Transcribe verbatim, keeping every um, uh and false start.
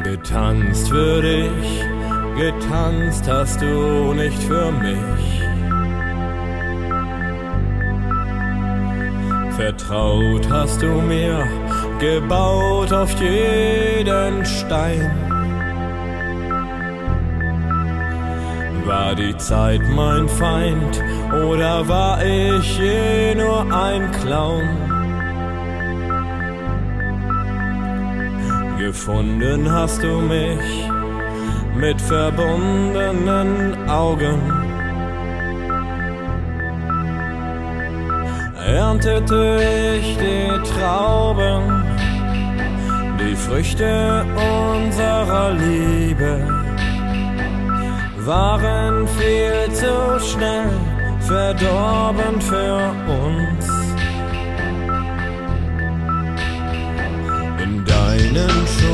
Getanzt für dich, getanzt hast du nicht für mich. Vertraut hast du mir, gebaut auf jeden Stein. War die Zeit mein Feind oder war ich je nur ein Clown? Gefunden hast du mich mit verbundenen Augen. Erntete ich die Trauben, die Früchte unserer Liebe waren viel zu schnell verdorben für uns. In deinen